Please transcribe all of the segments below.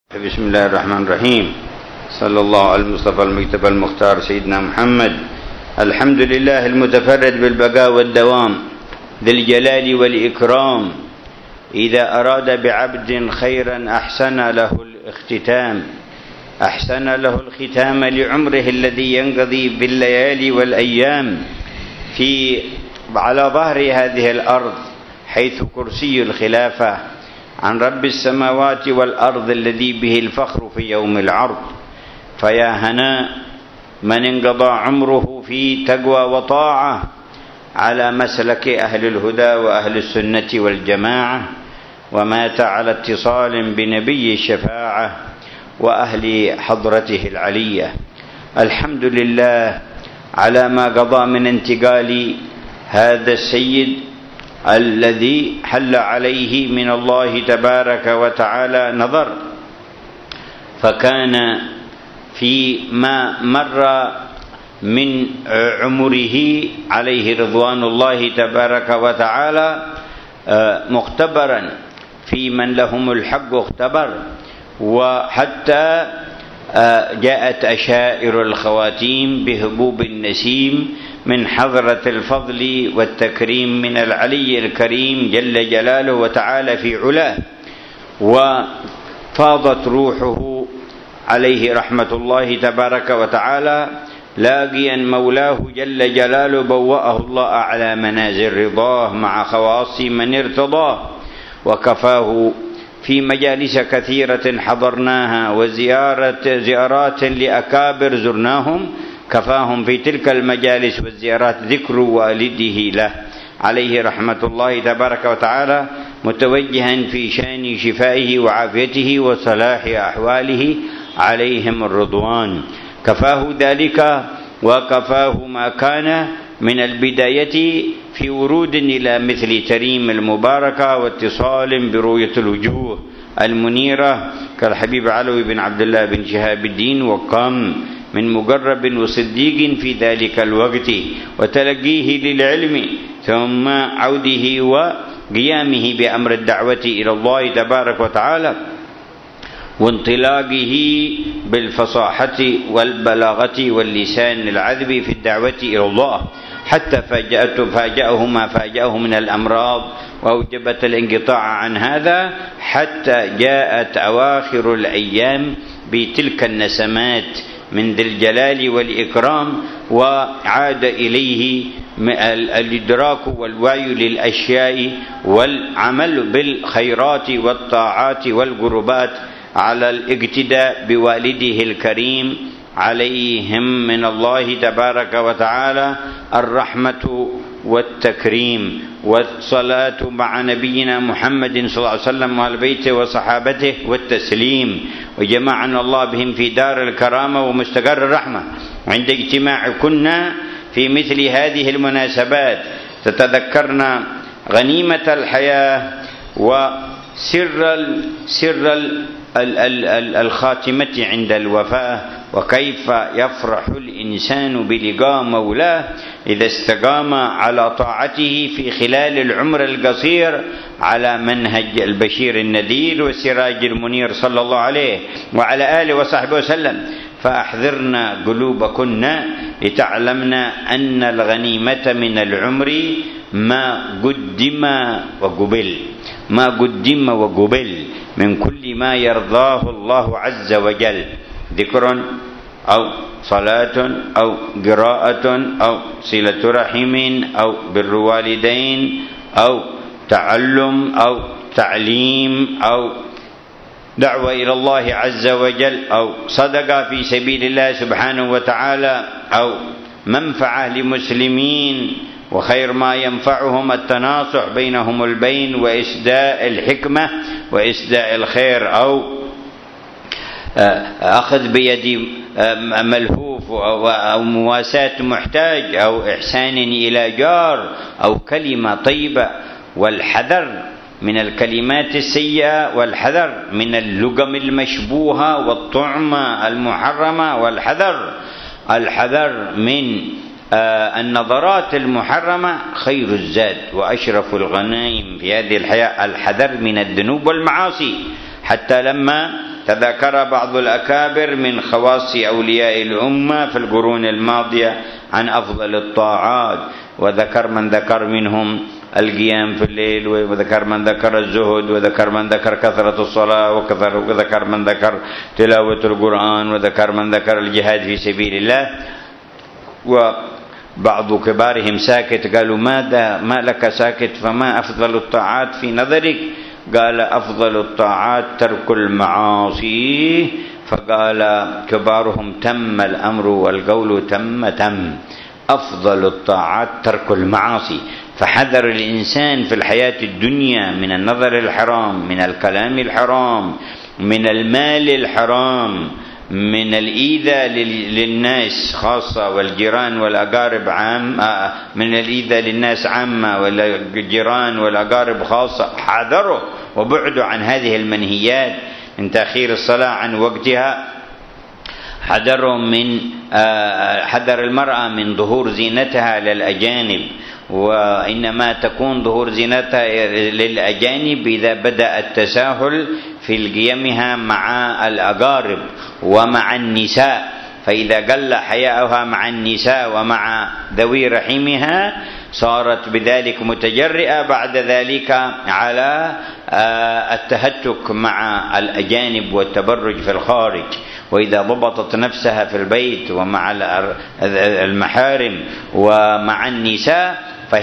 بسم الله الرحمن الرحيم. صلى الله على المصطفى المجتبى المختار سيدنا محمد. الحمد لله المتفرد بالبقاء والدوام ذي الجلال والإكرام. إذا أراد بعبد خيرا أحسن له الاختتام، أحسن له الختام لعمره الذي ينقضي بالليالي والأيام على ظهر هذه الأرض، حيث كرسي الخلافة عن رب السماوات والأرض الذي به الفخر في يوم العرض. فيا هناء من انقضى عمره في تقوى وطاعة على مسلك أهل الهدى وأهل السنة والجماعة، ومات على اتصال بنبي الشفاعة وأهل حضرته العلية. الحمد لله على ما قضى من انتقال هذا السيد الذي حل عليه من الله تبارك وتعالى نظر، فكان فيما مر من عمره عليه رضوان الله تبارك وتعالى مختبرا في من لهم الحق اختبر، وحتى جاءت أشائر الخواتيم بهبوب النسيم من حضرة الفضل والتكريم من العلي الكريم جل جلاله وتعالى في علاه، وفاضت روحه عليه رحمة الله تبارك وتعالى لاقيا مولاه جل جلاله، بوأه الله أعلى منازل رضاه مع خواص من ارتضاه، وكفاه في مجالس كثيرة حضرناها وزيارات لأكابر زرناهم، كفاهم في تلك المجالس والزيارات ذكر والده له عليه رحمة الله تبارك وتعالى، متوجها في شان شفائه وعافيته وصلاح أحواله عليهم الرضوان. كفاه ذلك وكفاه ما كان من البداية في ورود إلى مثل تريم المباركة واتصال برؤية الوجوه المنيرة كالحبيب علوي بن عبد الله بن شهاب الدين، وقام من مقرب وصديق في ذلك الوقت، وتلقيه للعلم ثم عوده وقيامه بأمر الدعوة إلى الله تبارك وتعالى، وانطلاقه بالفصاحة والبلاغة واللسان العذب في الدعوة إلى الله، حتى فاجأه ما فاجأه من الأمراض وأوجبت الانقطاع عن هذا، حتى جاءت أواخر الأيام بتلك النسمات من ذي الجلال والإكرام، وعاد إليه الإدراك والوعي للأشياء والعمل بالخيرات والطاعات والقربات على الاقتداء بوالده الكريم عليهم من الله تبارك وتعالى الرحمة والتكريم، والصلاة مع نبينا محمد صلى الله عليه وسلم وآل بيته وصحابته والتسليم، وجمعنا الله بهم في دار الكرامة ومستقر الرحمة. عند اجتماع كنا في مثل هذه المناسبات تتذكرنا غنيمة الحياة وسر الخاتمة عند الوفاة، وكيف يفرح الإنسان بلقاء مولاه إذا استقام على طاعته في خلال العمر القصير على منهج البشير النذير والسراج المنير صلى الله عليه وعلى آله وصحبه وسلم. فأحذرنا قلوبكن لتعلمنا أن الغنيمة من العمر ما قدم وقبل من كل ما يرضاه الله عز وجل، ذكر أو صلاة أو قراءة أو صلة رحم أو بر والدين أو تعلم أو تعليم أو دعوة إلى الله عز وجل أو صدقة في سبيل الله سبحانه وتعالى أو منفعة لمسلمين، وخير ما ينفعهم التناصح بينهم البين وإسداء الحكمة وإسداء الخير، أو أخذ بيد ملهوف أو مواساة محتاج أو إحسان إلى جار أو كلمة طيبة، والحذر من الكلمات السيئة، والحذر من اللقم المشبوهة والطعمة المحرمة، والحذر من النظرات المحرمة. خير الزاد وأشرف الغنائم في هذه الحياة الحذر من الذنوب والمعاصي، حتى لما تذكر بعض الأكابر من خواص أولياء الأمة في القرون الماضية عن أفضل الطاعات، وذكر من ذكر منهم القيام في الليل، وذكر من ذكر الزهد، وذكر من ذكر كثرة الصلاة، وذكر من ذكر تلاوة القرآن، وذكر من ذكر الجهاد في سبيل الله. وبعض كبارهم ساكت، قالوا ما لك ساكت، فما أفضل الطاعات في نظرك؟ قال أفضل الطاعات ترك المعاصي. فقال كبارهم تم الأمر والقول تم. أفضل الطاعات ترك المعاصي. فحذر الإنسان في الحياة الدنيا من النظر الحرام، من الكلام الحرام، من المال الحرام، من الإيذاء للناس خاصة والجيران والأقارب عامة، من الإيذاء للناس عامة والجيران والأقارب خاصة. حذره وبعده عن هذه المنهيات، من تأخير الصلاة عن وقتها، حذر المرأة من ظهور زينتها للأجانب، وإنما تكون ظهور زينتها للأجانب إذا بدأ التساهل في قيامها مع الأقارب ومع النساء، فإذا قل حياؤها مع النساء ومع ذوي رحمها صارت بذلك متجرئة بعد ذلك على التهتك مع الأجانب والتبرج في الخارج. وإذا ضبطت نفسها في البيت ومع المحارم ومع النساء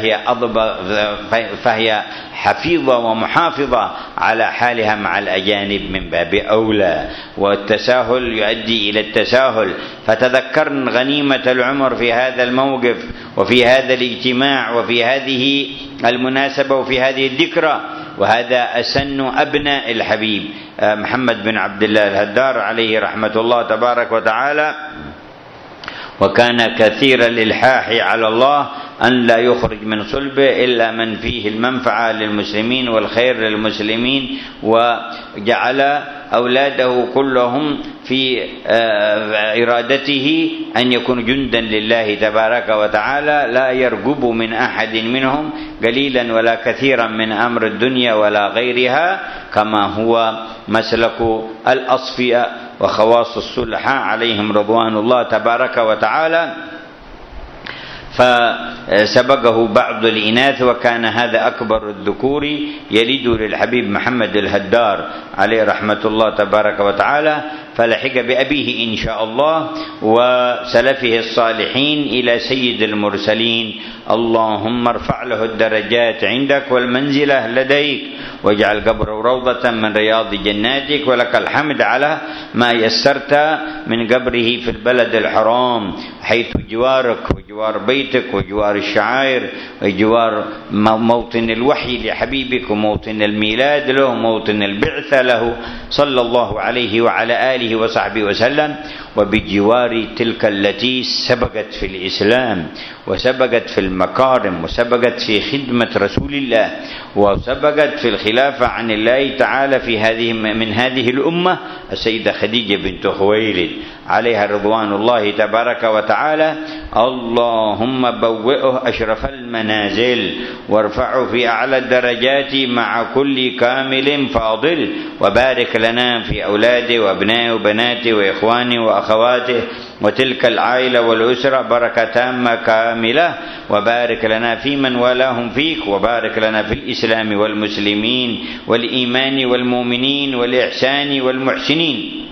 فهي حفيظة ومحافظة على حالها مع الأجانب من باب أولى. والتساهل يؤدي إلى التساهل. فتذكرن غنيمة العمر في هذا الموقف وفي هذا الاجتماع وفي هذه المناسبة وفي هذه الذكرى. وهذا أسن أبناء الحبيب محمد بن عبد الله الهدار عليه رحمة الله تبارك وتعالى، وكان كثير الإلحاح على الله أن لا يخرج من صلبه إلا من فيه المنفعة للمسلمين والخير للمسلمين، وجعل أولاده كلهم في إرادته أن يكون جندا لله تبارك وتعالى، لا يرغب من أحد منهم قليلا ولا كثيرا من أمر الدنيا ولا غيرها، كما هو مسلك الأصفياء وخواص الصلحاء عليهم رضوان الله تبارك وتعالى. فسبقه بعض الإناث، وكان هذا أكبر الذكور يلد للحبيب محمد الهدار عليه رحمة الله تبارك وتعالى، فلحق بأبيه إن شاء الله وسلفه الصالحين إلى سيد المرسلين. اللهم ارفع له الدرجات عندك والمنزلة لديك، واجعل قبره روضة من رياض جناتك، ولك الحمد على ما يسرت من قبره في البلد الحرام، حيث جوارك وجوار بيتك وجوار الشعائر وجوار موطن الوحي لحبيبك وموطن الميلاد له وموطن البعثة له صلى الله عليه وعلى آله وصحبه وسلم، وبجوار تلك التي سبقت في الإسلام وسبقت في المكارم وسبقت في خدمة رسول الله وسبقت في الخلافة عن الله تعالى في من هذه الأمة السيدة خديجة بنت خويلد عليها رضوان الله تبارك وتعالى. اللهم بوئه أشرف المنازل وارفعه في أعلى الدرجات مع كل كامل فاضل، وبارك لنا في أولاده وأبنائه وبناته وإخوانه وأخواته وتلك العائلة والأسرة بركة تامة كاملة، وبارك لنا في من والاهم فيك، وبارك لنا في الإسلام والمسلمين والإيمان والمؤمنين والإحسان والمحسنين.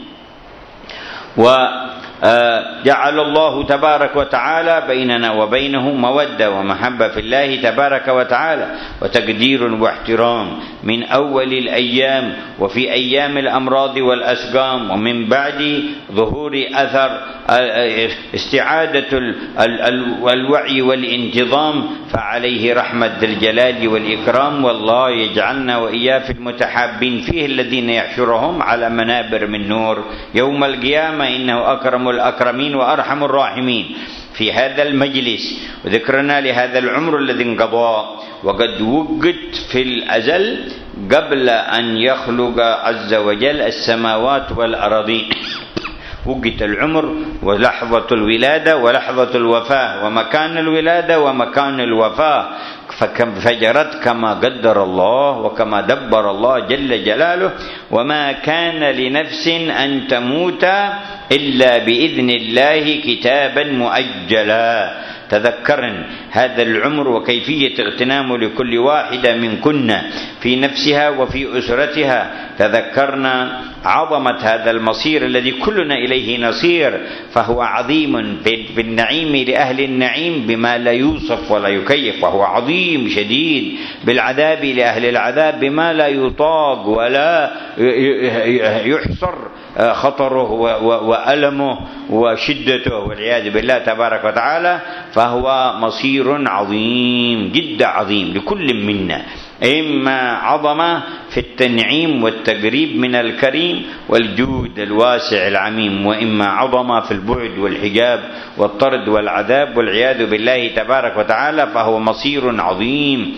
وجعل الله تبارك وتعالى بيننا وبينه مودة ومحبة في الله تبارك وتعالى وتقدير واحترام من أول الأيام وفي أيام الأمراض والأسقام، ومن بعد ظهور أثر استعادة الوعي والانتظام، فعليه رحمة الجلال والإكرام. والله يجعلنا وإياه في المتحابين فيه الذين يحشرهم على منابر من نور يوم القيامة، إنه أكرم الأكرمين وأرحم الراحمين. في هذا المجلس وذكرنا لهذا العمر الذي انقضى وقد وجد في الأزل قبل أن يخلق عز وجل السماوات والأراضين، وقت العمر ولحظة الولادة ولحظة الوفاة ومكان الولادة ومكان الوفاة، فجرت كما قدر الله وكما دبر الله جل جلاله. وما كان لنفس أن تموت إلا بإذن الله كتابا مؤجلا. تذكرن هذا العمر وكيفية اغتنامه لكل واحدة منكن في نفسها وفي أسرتها. تذكرنا عظمة هذا المصير الذي كلنا إليه نصير، فهو عظيم بالنعيم لأهل النعيم بما لا يوصف ولا يكيف، وهو عظيم شديد بالعذاب لأهل العذاب بما لا يطاق ولا يحصر خطره وألمه وشدته والعياذ بالله تبارك وتعالى. فهو مصير عظيم جد عظيم لكل منا، إما عظمة في التنعيم والتقريب من الكريم والجود الواسع العميم، وإما عظمة في البعد والحجاب والطرد والعذاب والعياذ بالله تبارك وتعالى. فهو مصير عظيم.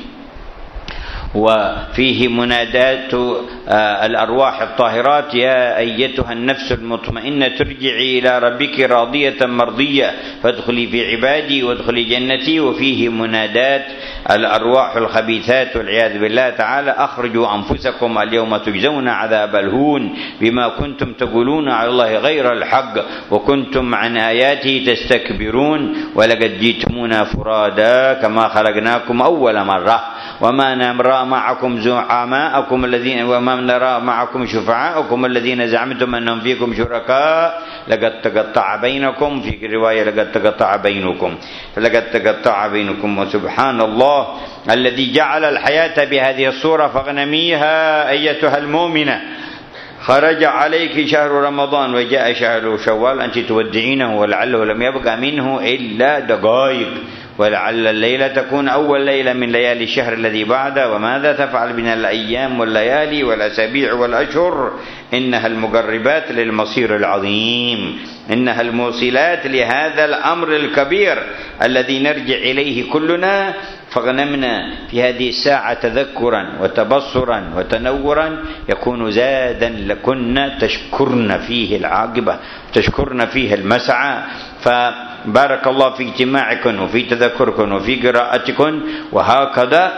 وفيه منادات الأرواح الطاهرات: يا أيتها النفس المطمئنة ترجعي إلى ربك راضية مرضية فادخلي في عبادي وادخلي جنتي. وفيه منادات الأرواح الخبيثات والعياذ بالله تعالى: أخرجوا أنفسكم اليوم تجزون عذاب الهون بما كنتم تقولون على الله غير الحق وكنتم عن آياته تستكبرون ولقد جئتمونا فرادا كما خلقناكم أول مرة وما نرى معكم زعماءكم الذين وما نرى معكم شفعاءكم الذين زعمتم أنهم فيكم شركاء لقد تقطع بينكم. في رواية لقد تقطع بينكم، فلقد تقطع بينكم. وسبحان الله الذي جعل الحياة بهذه الصورة فاغنميها أيتها المؤمنة. خرج عليك شهر رمضان وجاء شهر شوال أنت تودعينه ولعله لم يبقى منه إلا دقائق، ولعل الليلة تكون أول ليلة من ليالي الشهر الذي بعده. وماذا تفعل من الأيام والليالي والأسابيع والأشهر؟ إنها المقربات للمصير العظيم، إنها الموصلات لهذا الأمر الكبير الذي نرجع إليه كلنا. فاغنمنا في هذه الساعة تذكرا وتبصرا وتنورا يكون زادا لكن تشكرن فيه العاقبة، تشكرن فيه المسعى. فبارك الله في اجتماعكم وفي تذكركم وفي قراءتكم. وهكذا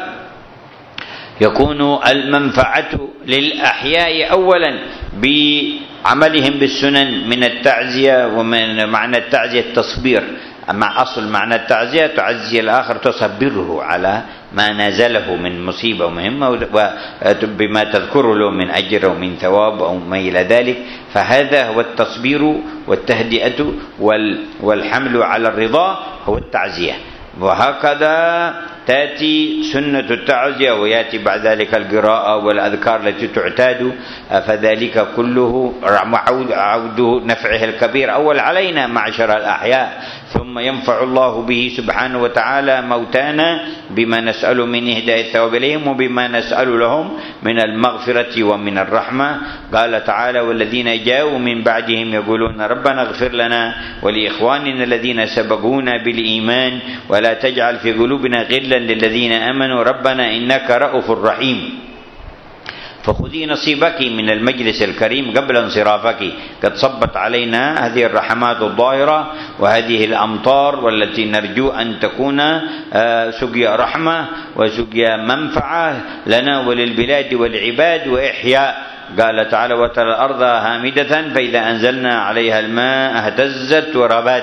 يكون المنفعة للأحياء أولا بعملهم بالسنن من التعزية، ومن معنى التعزية التصبير. أما أصل معنى التعزية تعزي الآخر تصبره على ما نازله من مصيبة ومهمة بما تذكر له من أجر ومن ثواب أو ما إلى ذلك. فهذا هو التصبير والتهدئة والحمل على الرضا هو التعزية. وهكذا تأتي سنة التعزية ويأتي بعد ذلك القراءة والأذكار التي تعتاد. فذلك كله عوده نفعه الكبير أول علينا معشر الأحياء، ثم ينفع الله به سبحانه وتعالى موتانا بما نسأل من إهداء الثواب إليهم وبما نسأل لهم من المغفرة ومن الرحمة. قال تعالى: والذين جاءوا من بعدهم يقولون ربنا اغفر لنا ولإخواننا الذين سبقونا بالإيمان ولا تجعل في قلوبنا غلا للذين آمنوا ربنا إنك رؤوف رحيم. فخذي نصيبك من المجلس الكريم قبل انصرافك. قد صبت علينا هذه الرحمات الظاهرة وهذه الأمطار والتي نرجو أن تكون سقيا رحمة وسقيا منفعة لنا وللبلاد والعباد وإحياء. قال تعالى: وترى الأرض هامدة فإذا أنزلنا عليها الماء اهتزت وربت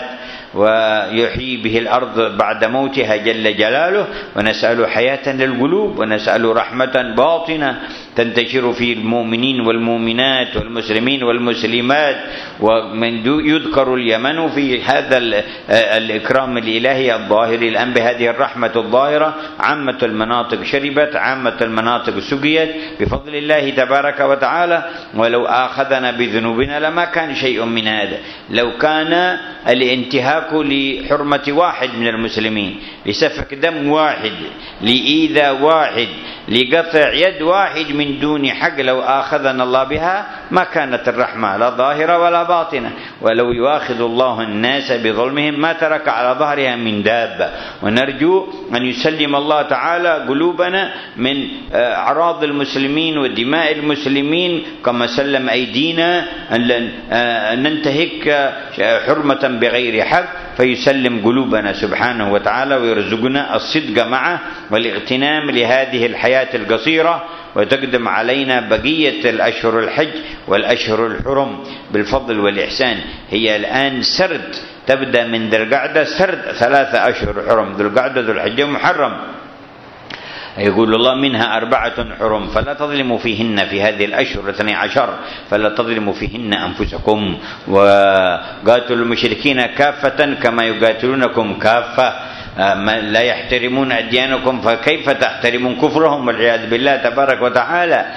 ويحيي به الأرض بعد موتها جل جلاله. ونسأل حياة للقلوب ونسأل رحمة باطنة تنتشر في المؤمنين والمؤمنات والمسلمين والمسلمات. ومن يذكر اليمن في هذا الإكرام الإلهي الظاهر الآن بهذه الرحمة الظاهرة. عامة المناطق شربت، عامة المناطق سقيت بفضل الله تبارك وتعالى. ولو آخذنا بذنوبنا لما كان شيء من هذا. لو كان الانتهاك لحرمة واحد من المسلمين، لسفك دم واحد، لإيذاء واحد، لقطع يد واحد من من دون حق لو آخذنا الله بها ما كانت الرحمة لا ظاهرة ولا باطنة. ولو يؤاخذ الله الناس بظلمهم ما ترك على ظهرها من دابة. ونرجو أن يسلم الله تعالى قلوبنا من أعراض المسلمين ودماء المسلمين كما سلم أيدينا أن ننتهك حرمة بغير حق، فيسلم قلوبنا سبحانه وتعالى ويرزقنا الصدق معه والاغتنام لهذه الحياة القصيرة، وتقدم علينا بقية الأشهر الحج والأشهر الحرم بالفضل والإحسان. هي الآن سرد، تبدأ من ذي القعدة سرد 3 أشهر حرم، ذو القعدة ذو الحجة محرم. يقول الله منها 4 حرم فلا تظلموا فيهن، في هذه الأشهر 12 فلا تظلموا فيهن أنفسكم، وقاتلوا المشركين كافة كما يقاتلونكم كافة، لا يحترمون أديانكم فكيف تحترمون كفرهم والعياذ بالله تبارك وتعالى.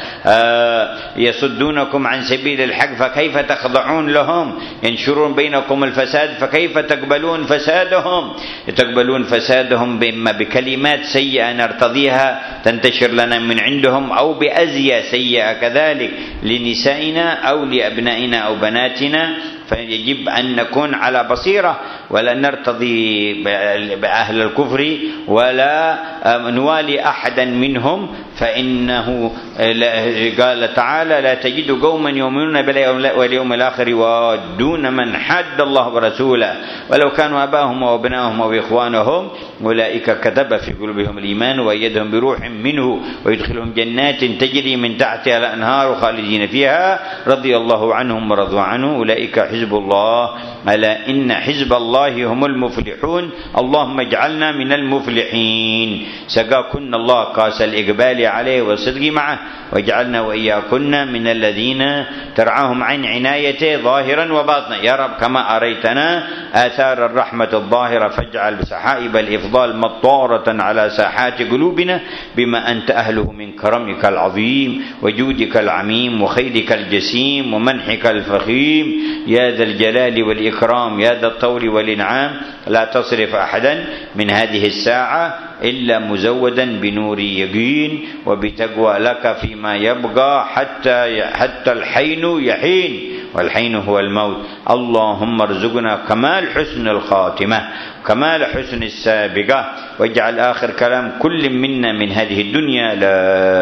يصدونكم عن سبيل الحق فكيف تخضعون لهم، ينشرون بينكم الفساد فكيف تقبلون فسادهم. تقبلون فسادهم إما بكلمات سيئة نرتضيها تنتشر لنا من عندهم، أو بأزياء سيئة كذلك لنسائنا أو لأبنائنا أو بناتنا. فيجب أن نكون على بصيرة ولا نرتضي بأهل الكفر ولا نوالي أحدا منهم، فإنه قال تعالى لا تجد قوما يؤمنون بالله واليوم الآخر يوادون من حاد الله ورسوله ولو كانوا آباءهم وأبناءهم أو إخوانهم أولئك كتب في قلوبهم الإيمان وأيدهم بروح منه ويدخلهم جنات تجري من تحتها الأنهار خالدين فيها رضي الله عنهم ورضوا عنه أولئك حزب الله ألا إن حزب الله هم المفلحون. اللهم اجعلنا من المفلحين. سقاكن الله كاس الإقبال عليه والصدق معه، واجعلنا وإياكن من الذين ترعاهم عن عنايته ظاهرا وباطنا يا رب، كما أريتنا آثار الرحمة الظاهرة فاجعل سحائب الإفضال مطارة على ساحات قلوبنا بما أنت أهله من كرمك العظيم وجودك العميم وخيرك الجسيم ومنحك الفخيم يا ذا الجلال والإكرام يا ذا الطول والإنعام. لا تصرف أحدا من هذه الساعة إلا مزودا بنور يقين وبتقوى لك فيما يبقى حتى الحين يحين، والحين هو الموت. اللهم ارزقنا كمال حسن الخاتمة كمال حسن السابقة، واجعل آخر كلام كل منا من هذه الدنيا لا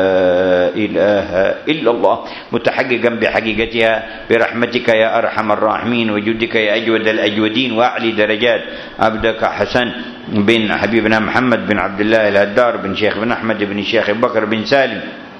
إله إلا الله متحققا بحقيقتها برحمتك يا أرحم الراحمين وجودك يا أجود الأجودين. وأعلي درجات عبدك حسن بن حبيبنا محمد بن عبد الله الهدار بن شيخ بن أحمد بن شيخ بكر بن سالم،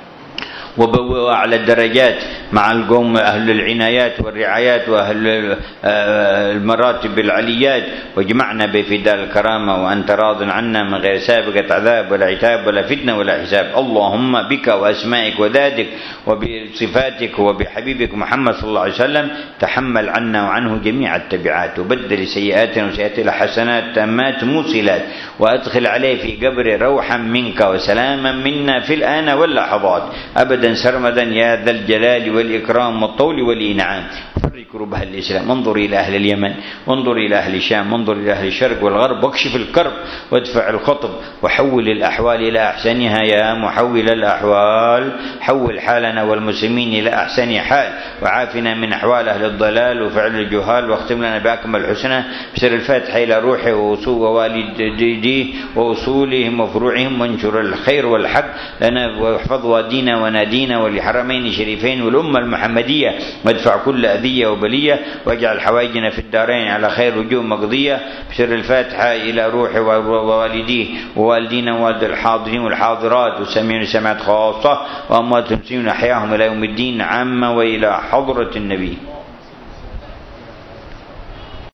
وبوأ أعلى الدرجات مع القوم أهل العنايات والرعايات وأهل المراتب العليات، واجمعنا بفداء الكرامة وأنت راض عنا من غير سابقة عذاب ولا عتاب ولا فتنة ولا حساب. اللهم بك وأسمائك وذاتك وبصفاتك وبحبيبك محمد صلى الله عليه وسلم تحمل عنا وعنه جميع التبعات، وبدل سيئاتنا وسيئات الحسنات تامات موصلات، وأدخل عليه في قبر روحا منك وسلاما منا في الآن واللحظات أبدا سرمدا يا ذا الجلال والإكرام والطول والإنعام. فرج كرب أهل الإسلام، انظر إلى أهل اليمن وانظر إلى أهل الشام وانظر إلى أهل الشرق والغرب، واكشف الكرب وادفع الخطب وحول الأحوال إلى أحسنها يا محول الأحوال. حول حالنا والمسلمين إلى أحسن حال، وعافنا من أحوال أهل الضلال وفعل الجهال، واختم لنا بأكمل الحسنى بسر الفاتحة إلى روحه ووالديه وأصولهم وفروعهم، وانشر الخير والحق لنا واحفظ وادينا ونادينا ولحرمين شريفين والأمة المحمدية، وادفع كل أذية وبلية، واجعل حوائجنا في الدارين على خير وجوه مقضية بسر الفاتحة إلى روحه ووالديه ووالدينا ووالد الحاضرين والحاضرات والسامعين والسامعات خاصة، وأموات المسلمين أحياهم إلى يوم الدين عامة وإلى حضرة النبي.